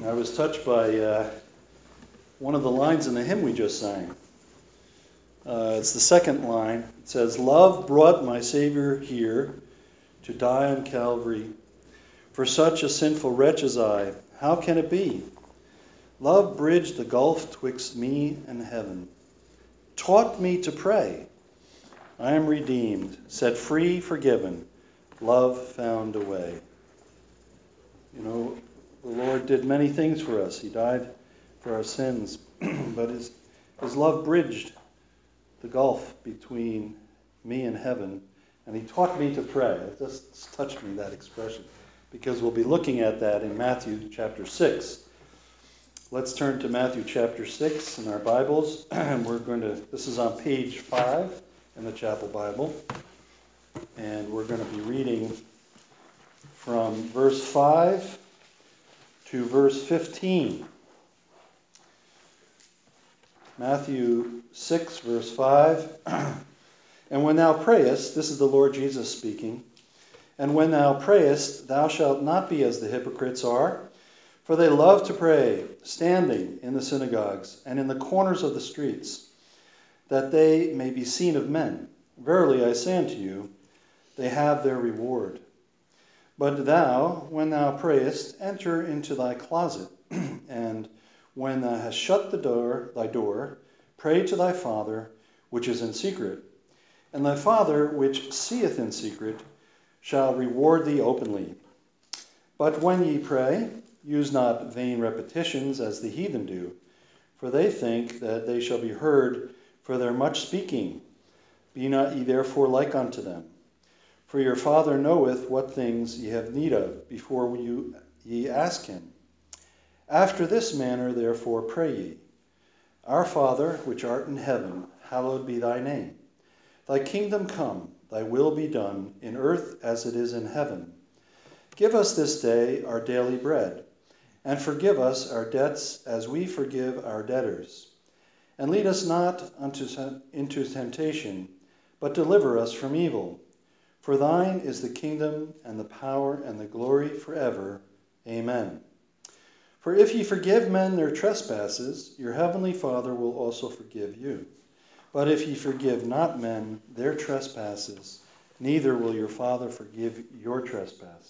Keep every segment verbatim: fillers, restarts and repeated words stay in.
I was touched by uh, one of the lines in the hymn we just sang. Uh, it's the second line. It says, "Love brought my Savior here to die on Calvary. For such a sinful wretch as I, how can it be? Love bridged the gulf twixt me and heaven, taught me to pray. I am redeemed, set free, forgiven. Love found a way." You know, the Lord did many things for us. He died for our sins, but his, his love bridged the gulf between me and heaven, and he taught me to pray. It just touched me, that expression, because we'll be looking at that in Matthew chapter six. Let's turn to Matthew chapter six in our Bibles, and we're going to, this is on page five in the Chapel Bible, and we're going to be reading from verse five to verse fifteen. Matthew six, verse five. "And when thou prayest," this is the Lord Jesus speaking, "and when thou prayest, thou shalt not be as the hypocrites are, for they love to pray, standing in the synagogues and in the corners of the streets, that they may be seen of men. Verily I say unto you, they have their reward. But thou, when thou prayest, enter into thy closet, and when thou hast shut the door, thy door, pray to thy Father which is in secret, and thy Father which seeth in secret shall reward thee openly. But when ye pray, use not vain repetitions as the heathen do, for they think that they shall be heard for their much speaking. Be not ye therefore like unto them. For your Father knoweth what things ye have need of, before you, ye ask him. After this manner therefore pray ye. Our Father, which art in heaven, hallowed be thy name. Thy kingdom come, thy will be done, in earth as it is in heaven. Give us this day our daily bread, and forgive us our debts as we forgive our debtors. And lead us not unto, into temptation, but deliver us from evil. For thine is the kingdom, and the power, and the glory forever. Amen. For if ye forgive men their trespasses, your heavenly Father will also forgive you. But if ye forgive not men their trespasses, neither will your Father forgive your trespasses."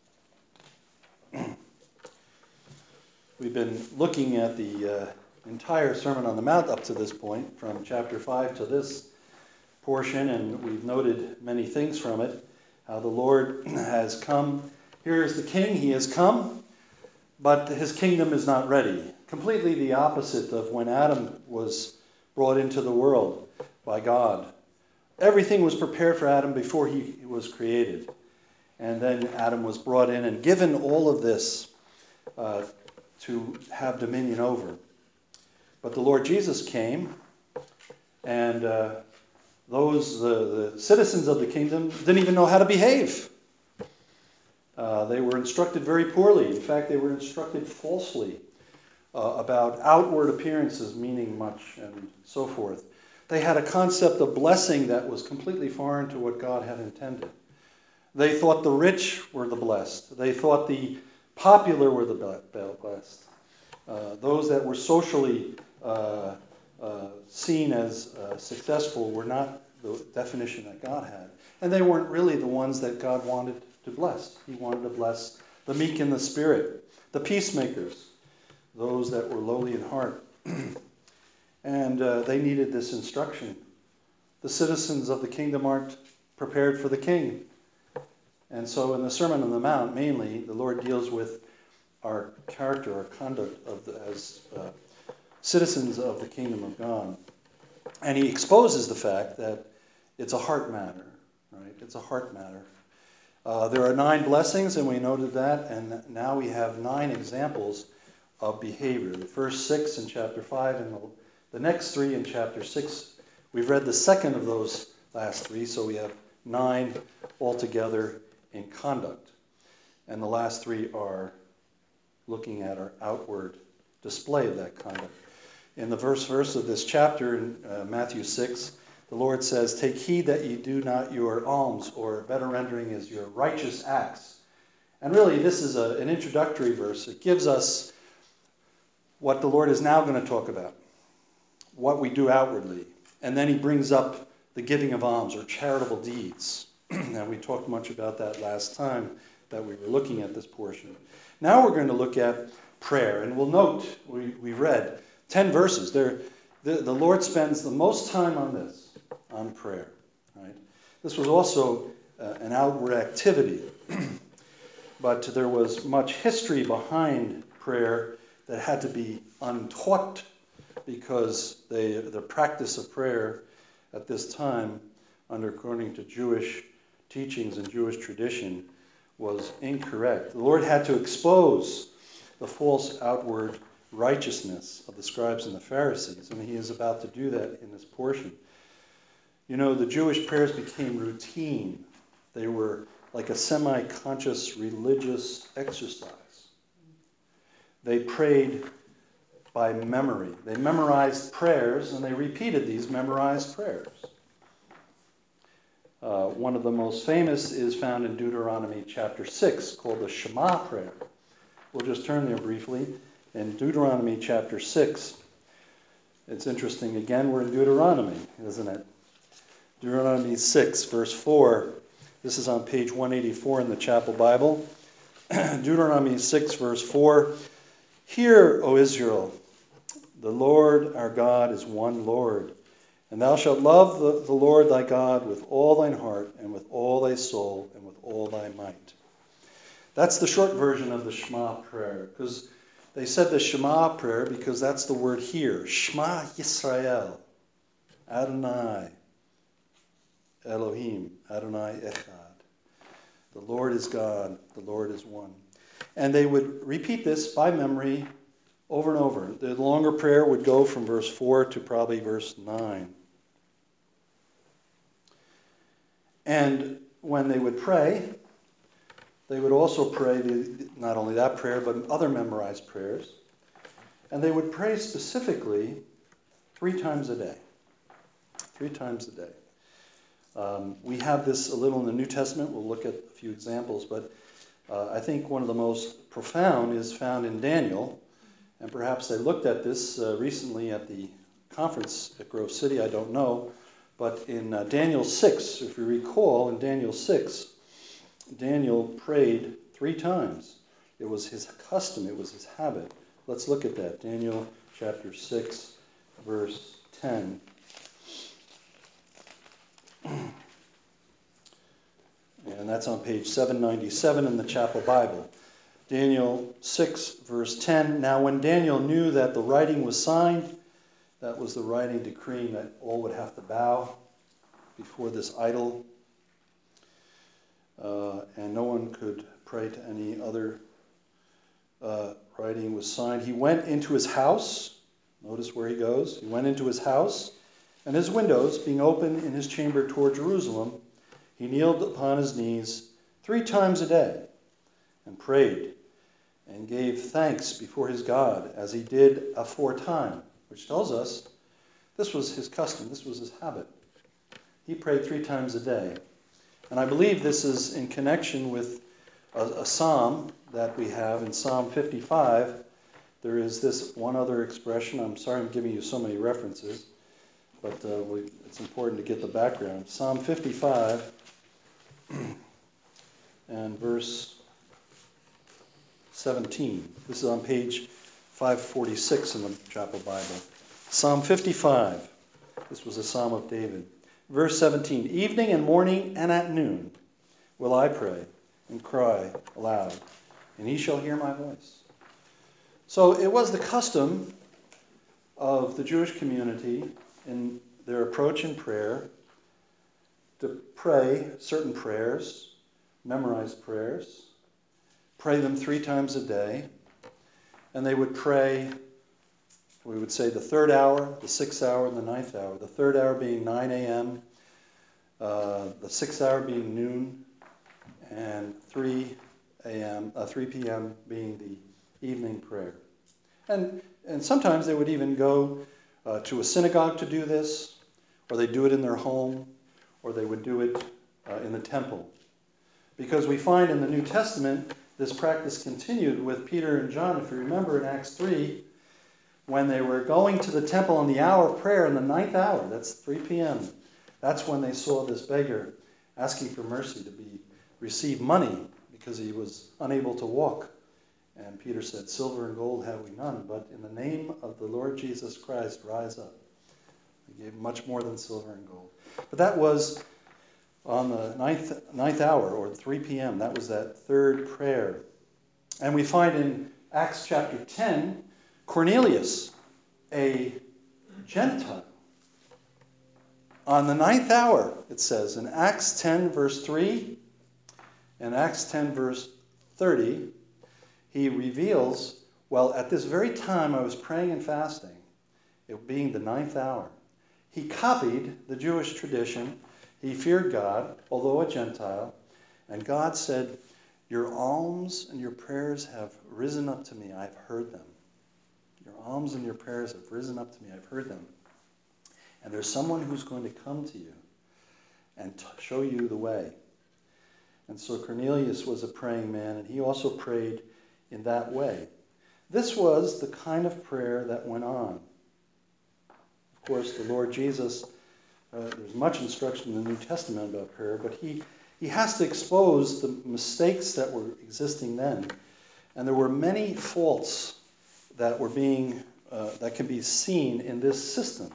We've been looking at the uh, entire Sermon on the Mount up to this point, from chapter five to this portion, and we've noted many things from it. How the Lord has come. Here is the King. He has come, but his kingdom is not ready. Completely the opposite of when Adam was brought into the world by God. Everything was prepared for Adam before he was created. And then Adam was brought in and given all of this uh, to have dominion over. But the Lord Jesus came, and uh, those, the, the citizens of the kingdom, didn't even know how to behave. Uh, they were instructed very poorly. In fact, they were instructed falsely uh, about outward appearances meaning much and so forth. They had a concept of blessing that was completely foreign to what God had intended. They thought the rich were the blessed. They thought the popular were the blessed. Uh, those that were socially uh, uh, seen as uh, successful were not the definition that God had. And they weren't really the ones that God wanted to bless. He wanted to bless the meek in the spirit, the peacemakers, those that were lowly in heart. And uh, they needed this instruction. The citizens of the kingdom aren't prepared for the king. And so in the Sermon on the Mount, mainly, the Lord deals with our character, our conduct of the, as uh, citizens of the kingdom of God. And he exposes the fact that it's a heart matter, right? It's a heart matter. Uh, there are nine blessings, and we noted that, and now we have nine examples of behavior. The first six in chapter five, and the, the next three in chapter six. We've read the second of those last three, so we have nine altogether in conduct. And the last three are looking at our outward display of that conduct. In the verse verse of this chapter, in uh, Matthew six, the Lord says, "Take heed that ye do not your alms," or a better rendering is your righteous acts. And really, this is a, an introductory verse. It gives us what the Lord is now going to talk about, what we do outwardly. And then he brings up the giving of alms or charitable deeds. And we talked much about that last time that we were looking at this portion. Now we're going to look at prayer. And we'll note, we, we read ten verses. There, the, the Lord spends the most time on this, on prayer. Right? This was also uh, an outward activity. But there was much history behind prayer that had to be untaught because they, the practice of prayer at this time, under according to Jewish teachings and Jewish tradition, was incorrect. The Lord had to expose the false outward righteousness of the scribes and the Pharisees, and he is about to do that in this portion. You know, the Jewish prayers became routine. They were like a semi-conscious religious exercise. They prayed by memory. They memorized prayers, and they repeated these memorized prayers. Uh, one of the most famous is found in Deuteronomy chapter six, called the Shema prayer. We'll just turn there briefly. In Deuteronomy chapter six, it's interesting. Again, we're in Deuteronomy, isn't it? Deuteronomy six, verse four. This is on page one eighty-four in the Chapel Bible. Deuteronomy six, verse four. Hear, O Israel, the Lord our God is one Lord. And thou shalt love the, the Lord thy God with all thine heart, and with all thy soul, and with all thy might. That's the short version of the Shema prayer. Because they said the Shema prayer because that's the word here. Shema Yisrael. Adonai. Elohim. Adonai Echad. The Lord is God. The Lord is one. And they would repeat this by memory over and over. The longer prayer would go from verse four to probably verse nine. And when they would pray, they would also pray the, not only that prayer, but other memorized prayers. And they would pray specifically three times a day. Three times a day. Um, we have this a little in the New Testament. We'll look at a few examples. But uh, I think one of the most profound is found in Daniel. And perhaps they looked at this uh, recently at the conference at Grove City. I don't know. But in uh, Daniel six, if you recall, in Daniel six, Daniel prayed three times. It was his custom. It was his habit. Let's look at that. Daniel chapter six, verse ten. And that's on page seven ninety-seven in the Chapel Bible. Daniel six, verse ten. Now when Daniel knew that the writing was signed, that was the writing decreeing that all would have to bow before this idol, uh, and no one could pray to any other uh, writing was signed. He went into his house. Notice where he goes. He went into his house, and his windows being open in his chamber toward Jerusalem, he kneeled upon his knees three times a day and prayed and gave thanks before his God as he did aforetime, which tells us this was his custom, this was his habit. He prayed three times a day. And I believe this is in connection with a, a psalm that we have in Psalm fifty-five. There is this one other expression. I'm sorry I'm giving you so many references, but uh, we, it's important to get the background. Psalm fifty-five and verse seventeen. This is on page five forty-six in the Chapel Bible. Psalm fifty-five. This was a psalm of David. Verse seventeen. Evening and morning and at noon will I pray and cry aloud, and he shall hear my voice. So it was the custom of the Jewish community in their approach in prayer to pray certain prayers, memorize prayers, pray them three times a day, and they would pray, we would say the third hour, the sixth hour, and the ninth hour. The third hour being nine a.m., uh, the sixth hour being noon, and three a.m., uh, three p.m. being the evening prayer. And and sometimes they would even go uh, to a synagogue to do this, or they do it in their home, or they would do it uh, in the temple. Because we find in the New Testament this practice continued with Peter and John. If you remember in Acts three, when they were going to the temple in the hour of prayer, in the ninth hour, that's three p.m., that's when they saw this beggar asking for mercy to be receive money because he was unable to walk. And Peter said, silver and gold have we none, but in the name of the Lord Jesus Christ, rise up. He gave much more than silver and gold. But that was on the ninth, ninth hour, or three p.m. That was that third prayer. And we find in Acts chapter ten, Cornelius, a Gentile, on the ninth hour, it says, in Acts ten, verse three, and Acts ten, verse thirty, he reveals, well, at this very time I was praying and fasting, it being the ninth hour. He copied the Jewish tradition. He feared God, although a Gentile, and God said, your alms and your prayers have risen up to me. I've heard them. Your alms and your prayers have risen up to me. I've heard them. And there's someone who's going to come to you and t- show you the way. And so Cornelius was a praying man, and he also prayed in that way. This was the kind of prayer that went on. Of course, the Lord Jesus, uh, there's much instruction in the New Testament about prayer, but he, he has to expose the mistakes that were existing then. And there were many faults that were being, uh, that can be seen in this system.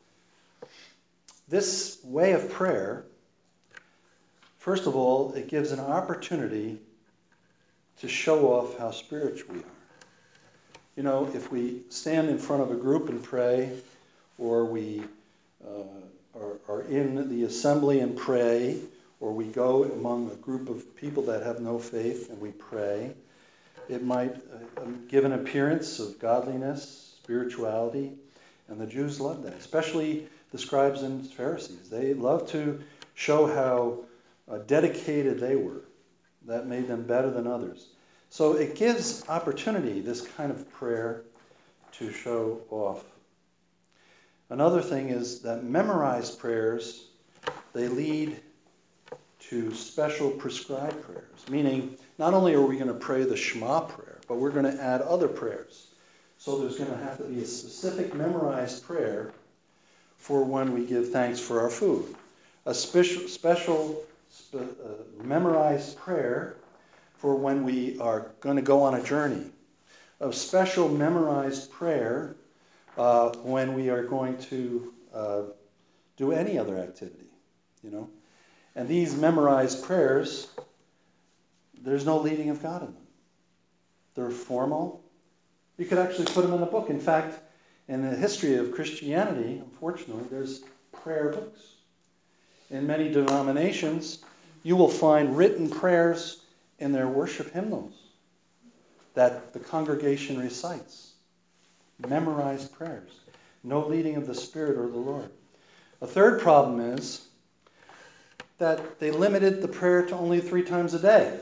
This way of prayer, first of all, it gives an opportunity to show off how spiritual we are. You know, if we stand in front of a group and pray, or we uh, are, are in the assembly and pray, or we go among a group of people that have no faith and we pray, it might uh, give an appearance of godliness, spirituality, and the Jews loved that, especially the scribes and Pharisees. They loved to show how uh, dedicated they were. That made them better than others. So it gives opportunity, this kind of prayer, to show off. Another thing is that memorized prayers, they lead to special prescribed prayers, meaning not only are we going to pray the Shema prayer, but we're going to add other prayers. So there's going to have to be a specific memorized prayer for when we give thanks for our food. A special, special spe, uh, memorized prayer for when we are going to go on a journey. A special memorized prayer uh, when we are going to uh, do any other activity, you know. And these memorized prayers, there's no leading of God in them. They're formal. You could actually put them in a book. In fact, in the history of Christianity, unfortunately, there's prayer books. In many denominations, you will find written prayers in their worship hymnals that the congregation recites. Memorized prayers. No leading of the Spirit or the Lord. A third problem is that they limited the prayer to only three times a day.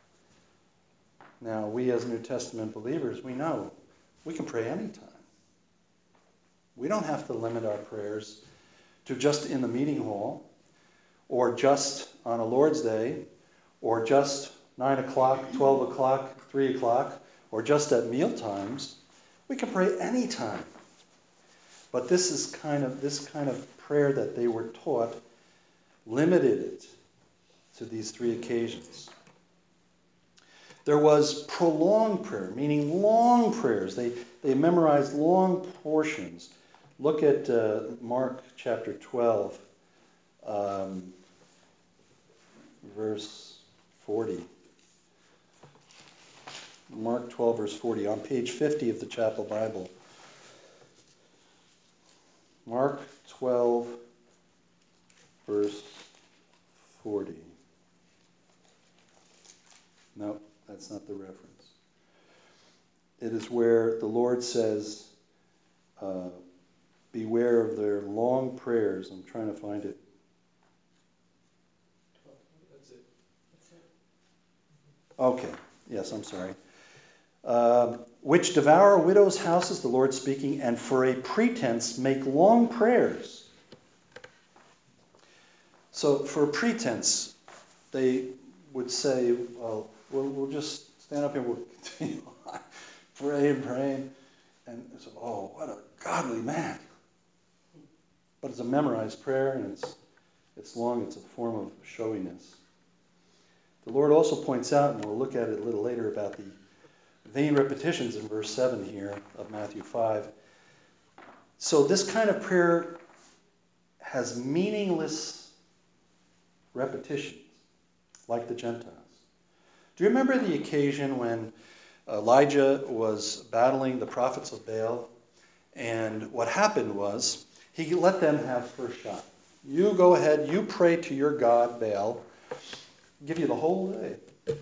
Now, we as New Testament believers, we know we can pray anytime. We don't have to limit our prayers to just in the meeting hall, or just on a Lord's Day, or just nine o'clock, twelve o'clock, three o'clock, or just at meal times. We can pray anytime. But this is kind of this kind of prayer that they were taught limited it to these three occasions. There was prolonged prayer, meaning long prayers. They, they memorized long portions. Look at uh, Mark chapter twelve, um, verse forty. Mark twelve, verse forty, on page fifty of the Chapel Bible. Mark twelve, verse forty. No, that's not the reference. It is where the Lord says, uh, beware of their long prayers. I'm trying to find it. That's it. That's it. Okay. Yes, I'm sorry. Uh, which devour widows' houses, the Lord speaking, and for a pretense make long prayers. So for a pretense, they would say, well, we'll, we'll just stand up here, we'll continue on praying, praying, And it's, oh, what a godly man. But it's a memorized prayer, and it's it's long. It's a form of showiness. The Lord also points out, and we'll look at it a little later, about the vain repetitions in verse seven here of Matthew five. So this kind of prayer has meaningless repetitions, like the Gentiles. Do you remember the occasion when Elijah was battling the prophets of Baal? And what happened was, he let them have first shot. You go ahead, you pray to your god, Baal. I'll give you the whole day.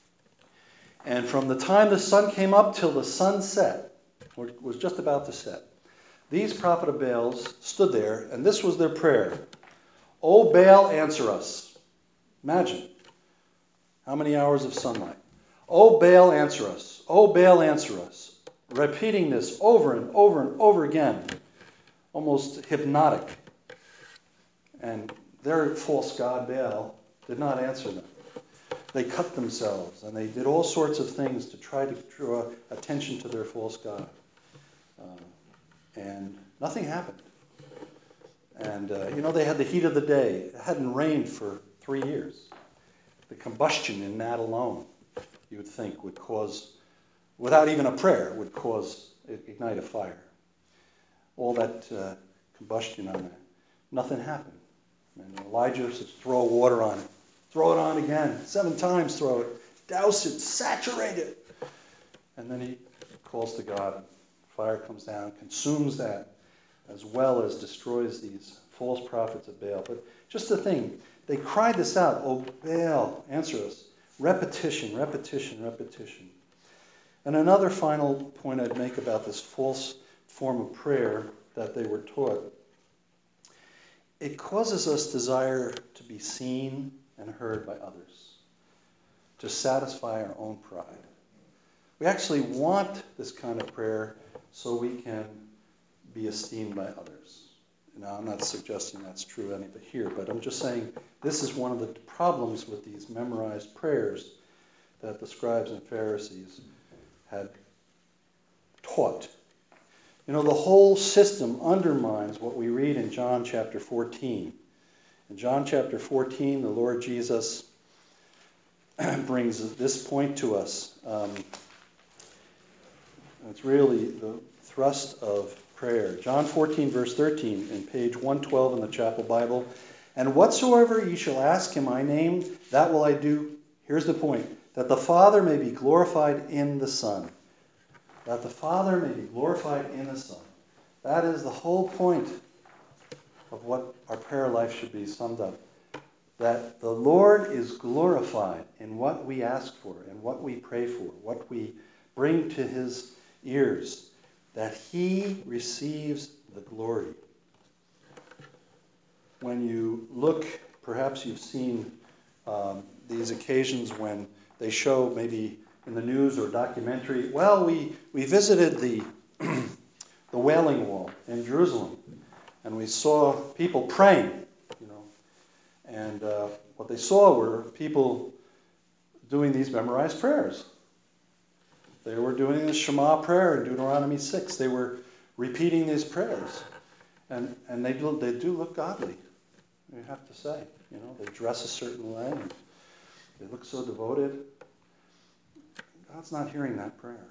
And from the time the sun came up till the sun set, or was just about to set, these prophet of Baals stood there, and this was their prayer. O Baal, answer us. Imagine how many hours of sunlight. O Baal, answer us. O Baal, answer us. Repeating this over and over and over again. Almost hypnotic. And their false god, Baal, did not answer them. They cut themselves, and they did all sorts of things to try to draw attention to their false god. Uh, and nothing happened. And, uh, you know, they had the heat of the day. It hadn't rained for three years. The combustion in that alone, you would think, would cause, without even a prayer, would cause, ignite a fire. All that uh, combustion on that. Nothing happened. And Elijah says, throw water on it. Throw it on again. Seven times throw it. Douse it. Saturate it. And then he calls to God. Fire comes down, consumes that, as well as destroys these false prophets of Baal. But just the thing, they cried this out, "O Baal, answer us." Repetition, repetition, repetition. And another final point I'd make about this false form of prayer that they were taught, it causes us desire to be seen and heard by others, to satisfy our own pride. We actually want this kind of prayer so we can be esteemed by others. Now, I'm not suggesting that's true any but here, but I'm just saying this is one of the problems with these memorized prayers that the scribes and Pharisees had taught. You know, the whole system undermines what we read in John chapter fourteen. In John chapter fourteen, the Lord Jesus brings this point to us. Um, it's really the thrust of prayer. John fourteen, verse thirteen, in page one twelve in the Chapel Bible. And whatsoever ye shall ask in my name, that will I do. Here's the point. That the Father may be glorified in the Son. That the Father may be glorified in the Son. That is the whole point of what our prayer life should be summed up. That the Lord is glorified in what we ask for, and what we pray for, what we bring to his ears. That he receives the glory. When you look, perhaps you've seen um, these occasions when they show maybe in the news or documentary, well, we, we visited the, the Wailing Wall in Jerusalem, and we saw people praying, you know, and uh, what they saw were people doing these memorized prayers. They were doing the Shema prayer in Deuteronomy six. They were repeating these prayers. And and they do, they do look godly, you have to say. You know, they dress a certain way. And they look so devoted. God's not hearing that prayer.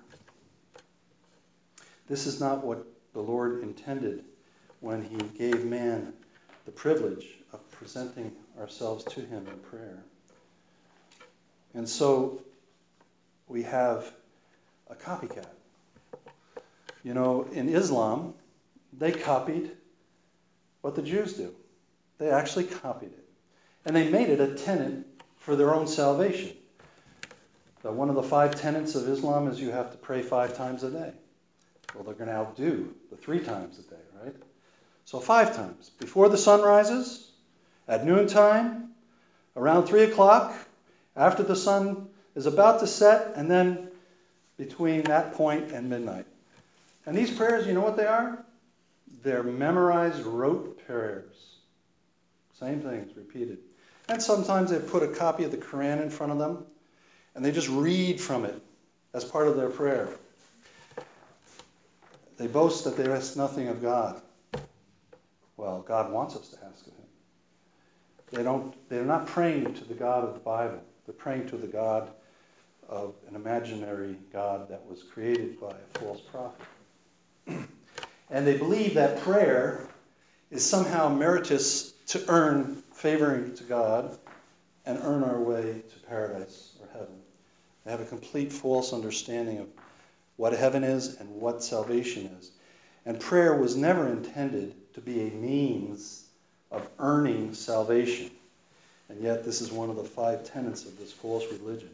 This is not what the Lord intended when he gave man the privilege of presenting ourselves to him in prayer. And so we have a copycat. You know, in Islam, they copied what the Jews do. They actually copied it. And they made it a tenet for their own salvation. So one of the five tenets of Islam is you have to pray five times a day. Well, they're going to outdo the three times a day, right? So five times. Before the sun rises, at noontime, around three o'clock, after the sun is about to set, and then between that point and midnight. And these prayers, you know what they are? They're memorized, rote prayers. Same things, repeated. And sometimes they put a copy of the Quran in front of them, and they just read from it as part of their prayer. They boast that they ask nothing of God. Well, God wants us to ask of him. They don't, they're not praying to the God of the Bible. They're praying to the God of an imaginary God that was created by a false prophet. And they believe that prayer is somehow meritorious to earn favoring to God and earn our way to paradise or heaven. They have a complete false understanding of what heaven is and what salvation is. And prayer was never intended to be a means of earning salvation. And yet this is one of the five tenets of this false religion.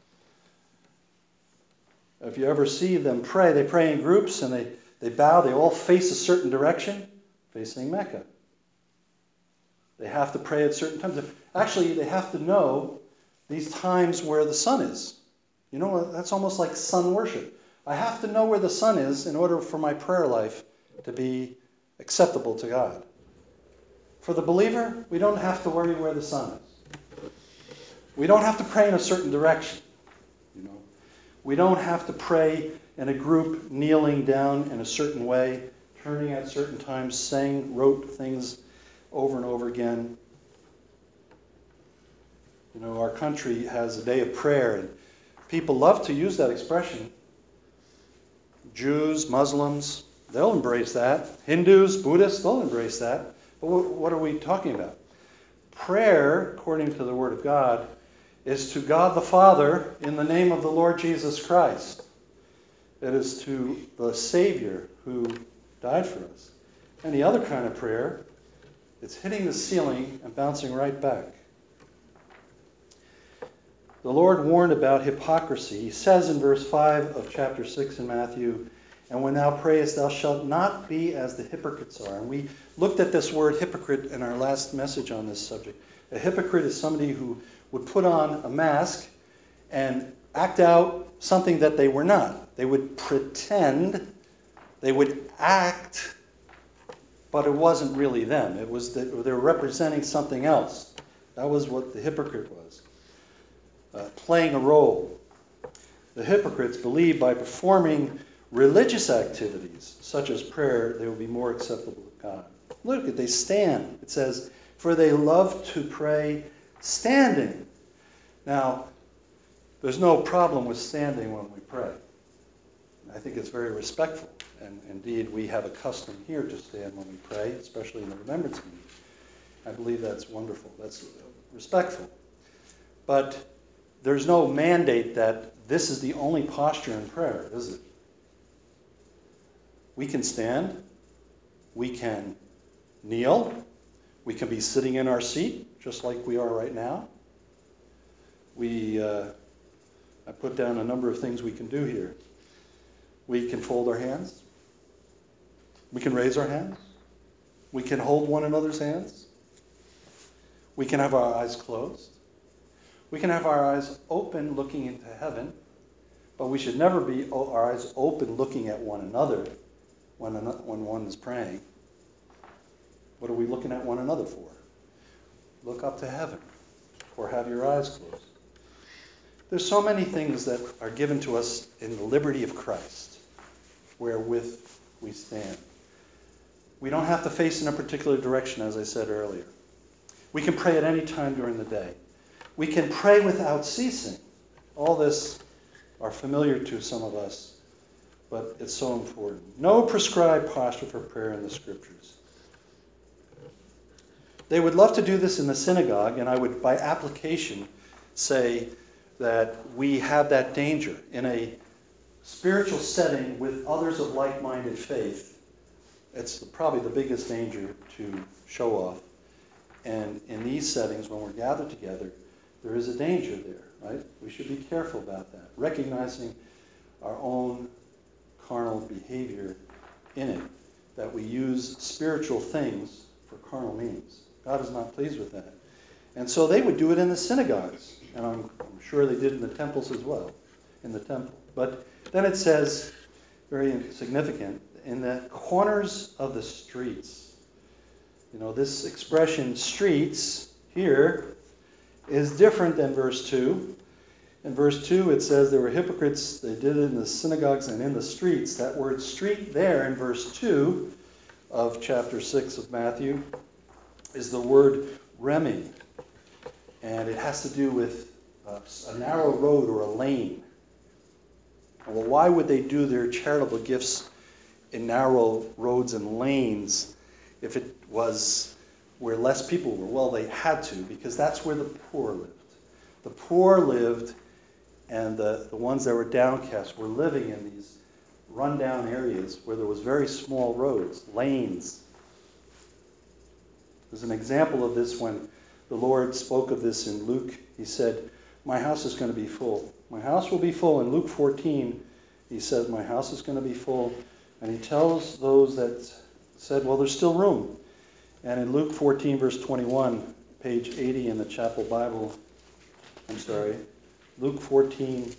If you ever see them pray, they pray in groups and they, they bow. They all face a certain direction, facing Mecca. They have to pray at certain times. Actually, they have to know these times where the sun is. You know, that's almost like sun worship. I have to know where the sun is in order for my prayer life to be acceptable to God. For the believer, we don't have to worry where the sun is. We don't have to pray in a certain direction. You know, we don't have to pray in a group, kneeling down in a certain way, turning at certain times, saying rote things over and over again. You know, our country has a day of prayer, and people love to use that expression. Jews, Muslims, they'll embrace that. Hindus, Buddhists, they'll embrace that. But what are we talking about? Prayer, according to the Word of God, is to God the Father in the name of the Lord Jesus Christ. It is to the Savior who died for us. Any other kind of prayer, it's hitting the ceiling and bouncing right back. The Lord warned about hypocrisy. He says in verse five of chapter six in Matthew, "And when thou prayest, thou shalt not be as the hypocrites are." And we looked at this word hypocrite in our last message on this subject. A hypocrite is somebody who would put on a mask and act out something that they were not. They would pretend, they would act, but it wasn't really them. It was that they were representing something else. That was what the hypocrite was. Uh, playing a role. The hypocrites believe by performing religious activities, such as prayer, they will be more acceptable to God. Look, at they stand. It says, "For they love to pray standing." Now, there's no problem with standing when we pray. I think it's very respectful. And indeed, we have a custom here to stand when we pray, especially in the remembrance meeting. I believe that's wonderful. That's respectful. But there's no mandate that this is the only posture in prayer, is it? We can stand. We can kneel. We can be sitting in our seat, just like we are right now. We, uh, I put down a number of things we can do here. We can fold our hands. We can raise our hands. We can hold one another's hands. We can have our eyes closed. We can have our eyes open looking into heaven, but we should never be our eyes open looking at one another when, when one is praying. What are we looking at one another for? Look up to heaven, or have your eyes closed. There's so many things that are given to us in the liberty of Christ, wherewith we stand. We don't have to face in a particular direction, as I said earlier. We can pray at any time during the day. We can pray without ceasing. All this are familiar to some of us, but it's so important. No prescribed posture for prayer in the Scriptures. They would love to do this in the synagogue, and I would, by application, say that we have that danger. In a spiritual setting with others of like-minded faith, it's probably the biggest danger to show off. And in these settings, when we're gathered together, there is a danger there, right? We should be careful about that, recognizing our own carnal behavior in it, that we use spiritual things for carnal means. God is not pleased with that. And so they would do it in the synagogues, and I'm, I'm sure they did in the temples as well, in the temple. But then it says, very significant, in the corners of the streets. You know, this expression, streets, here, is different than verse two. In verse two, it says there were hypocrites. They did it in the synagogues and in the streets. That word street there in verse two of chapter six of Matthew is the word remi. And it has to do with a, a narrow road or a lane. Well, why would they do their charitable gifts in narrow roads and lanes if it was where less people were? Well, they had to, because that's where the poor lived. The poor lived, and the, the ones that were downcast were living in these rundown areas where there was very small roads, lanes. There's an example of this when the Lord spoke of this in Luke. He said, my house is going to be full. My house will be full. In Luke fourteen, he says, my house is going to be full. And he tells those that said, well, there's still room. And in Luke fourteen, verse twenty-one, page eighty in the Chapel Bible, I'm sorry, Luke fourteen,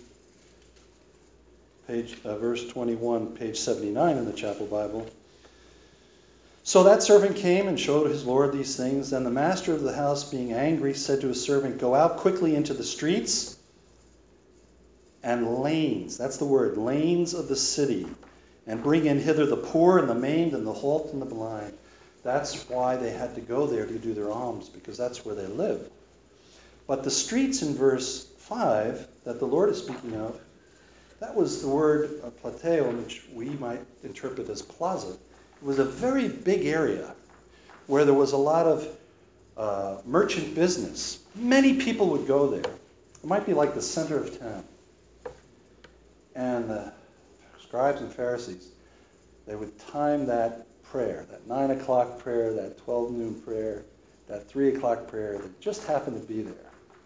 page uh, verse twenty-one, page seventy-nine in the Chapel Bible. So that servant came and showed his Lord these things. Then the master of the house, being angry, said to his servant, go out quickly into the streets and lanes, that's the word, lanes of the city, and bring in hither the poor and the maimed and the halt and the blind. That's why they had to go there to do their alms, because that's where they lived. But the streets in verse five that the Lord is speaking of, that was the word uh, plateo, which we might interpret as plaza. It was a very big area where there was a lot of uh, merchant business. Many people would go there. It might be like the center of town. And the scribes and Pharisees, they would time that prayer, that nine o'clock prayer, that twelve noon prayer, that three o'clock prayer that just happened to be there.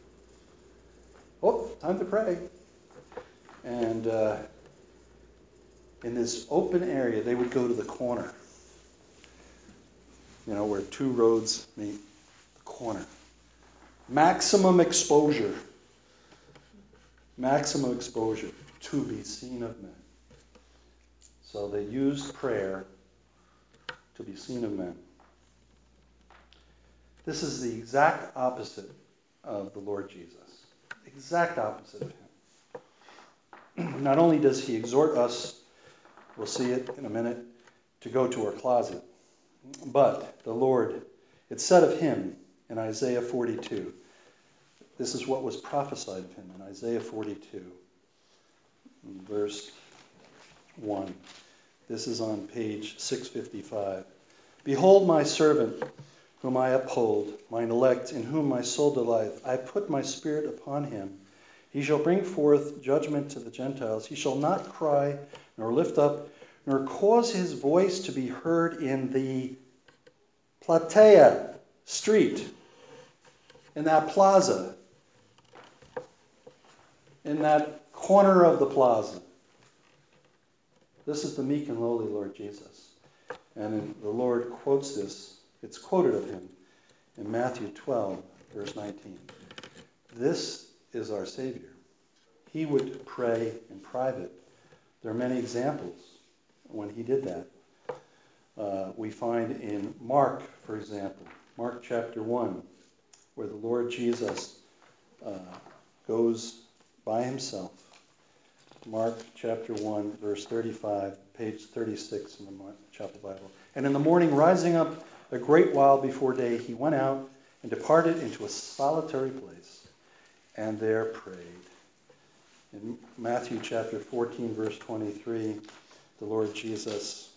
Oh, time to pray. And uh, in this open area, they would go to the corner, you know, where two roads meet, the corner. Maximum exposure. Maximum exposure to be seen of men. So they used prayer to be seen of men. This is the exact opposite of the Lord Jesus. Exact opposite of him. Not only does he exhort us, we'll see it in a minute, to go to our closet, but the Lord, it's said of him in Isaiah forty-two. This is what was prophesied of him in Isaiah forty-two, verse one. This is on page six fifty-five. Behold my servant, whom I uphold, mine elect, in whom my soul delighteth. I put my spirit upon him. He shall bring forth judgment to the Gentiles. He shall not cry, nor lift up, nor cause his voice to be heard in the platea, street, in that plaza, in that corner of the plaza. This is the meek and lowly Lord Jesus. And the Lord quotes this. It's quoted of him in Matthew twelve, verse nineteen. This is our Savior. He would pray in private. There are many examples when he did that. Uh, we find in Mark, for example, Mark chapter one, where the Lord Jesus uh, goes by himself. Mark chapter one, verse thirty-five, page thirty-six in the Chapel Bible. And in the morning, rising up a great while before day, he went out and departed into a solitary place, and there prayed. In Matthew chapter fourteen, verse twenty-three, the Lord Jesus,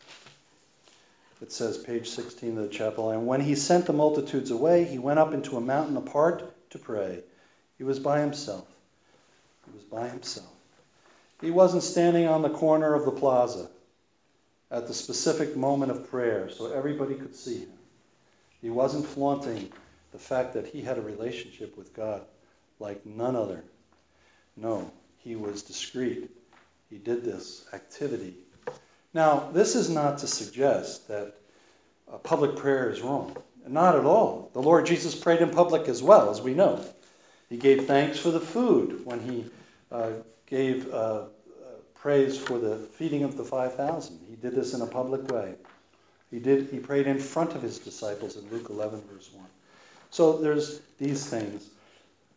it says, page sixteen of the chapel, and when he sent the multitudes away, he went up into a mountain apart to pray. He was by himself. He was by himself. He wasn't standing on the corner of the plaza at the specific moment of prayer so everybody could see him. He wasn't flaunting the fact that he had a relationship with God like none other. No, he was discreet. He did this activity. Now, this is not to suggest that uh, public prayer is wrong. Not at all. The Lord Jesus prayed in public as well, as we know. He gave thanks for the food when he uh, gave uh, uh, praise for the feeding of the five thousand. He did this in a public way. He did. He prayed in front of his disciples in Luke eleven, verse one. So there's these things.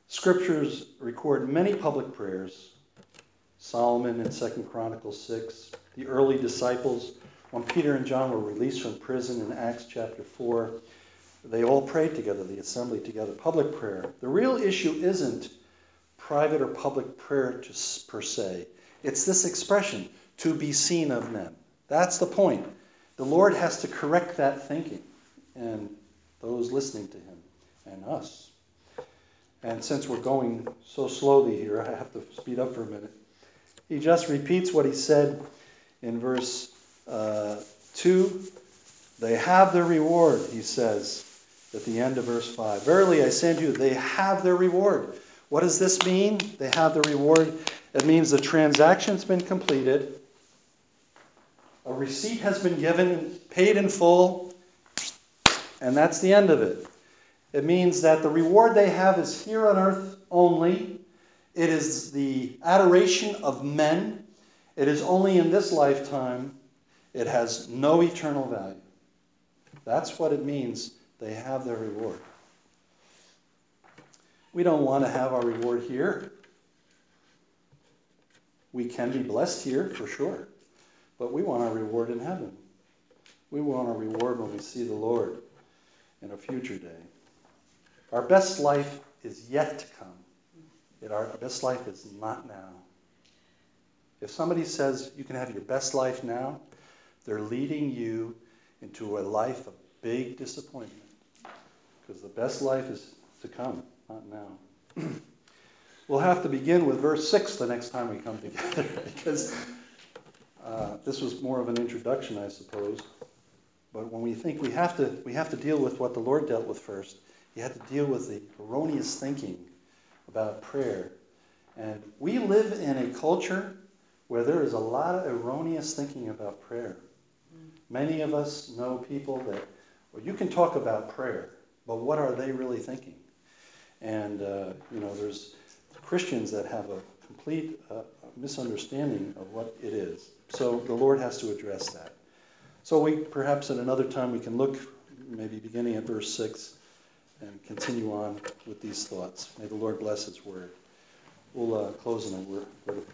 Scriptures record many public prayers. Solomon in Second Chronicles six, the early disciples, when Peter and John were released from prison in Acts chapter four, they all prayed together, the assembly together, public prayer. The real issue isn't private or public prayer to, per se. It's this expression, to be seen of men. That's the point. The Lord has to correct that thinking, and those listening to him, and us. And since we're going so slowly here, I have to speed up for a minute. He just repeats what he said in verse uh, two. They have their reward, he says at the end of verse five. Verily I say unto you, they have their reward. What does this mean? They have their reward. It means the transaction's been completed. A receipt has been given, paid in full, and that's the end of it. It means that the reward they have is here on earth only. It is the adoration of men. It is only in this lifetime. It has no eternal value. That's what it means. They have their reward. We don't want to have our reward here. We can be blessed here, for sure. But we want our reward in heaven. We want our reward when we see the Lord in a future day. Our best life is yet to come. Yet our best life is not now. If somebody says you can have your best life now, they're leading you into a life of big disappointment. Because the best life is to come, not now. We'll have to begin with verse six the next time we come together, because uh, this was more of an introduction, I suppose. But when we think we have to, we have to deal with what the Lord dealt with first. He had to deal with the erroneous thinking about prayer. And we live in a culture where there is a lot of erroneous thinking about prayer. Many of us know people that, well, you can talk about prayer, but what are they really thinking? And, uh, you know, there's Christians that have a complete uh, misunderstanding of what it is. So the Lord has to address that. So we, perhaps at another time, we can look, maybe beginning at verse six, and continue on with these thoughts. May the Lord bless his word. We'll uh, close in a word, word of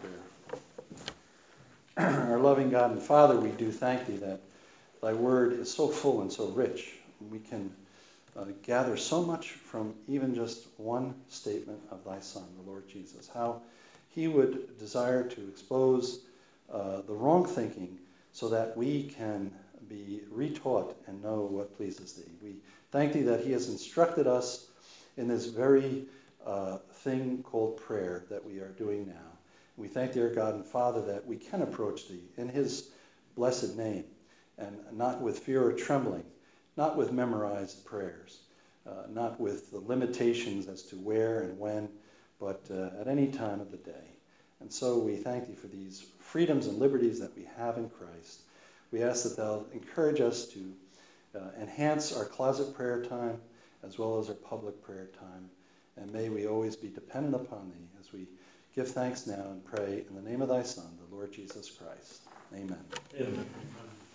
prayer. Our loving God and Father, we do thank thee that thy word is so full and so rich. We can uh, gather so much from even just one statement of thy Son, the Lord Jesus. How he would desire to expose uh, the wrong thinking so that we can be retaught and know what pleases thee. We thank thee that he has instructed us in this very uh, thing called prayer that we are doing now. We thank thee, our God and Father, that we can approach thee in his blessed name, and not with fear or trembling, not with memorized prayers, uh, not with the limitations as to where and when, but uh, at any time of the day. And so we thank thee for these freedoms and liberties that we have in Christ. We ask that thou encourage us to uh, enhance our closet prayer time as well as our public prayer time. And may we always be dependent upon thee as we give thanks now and pray in the name of thy Son, the Lord Jesus Christ. Amen. Amen.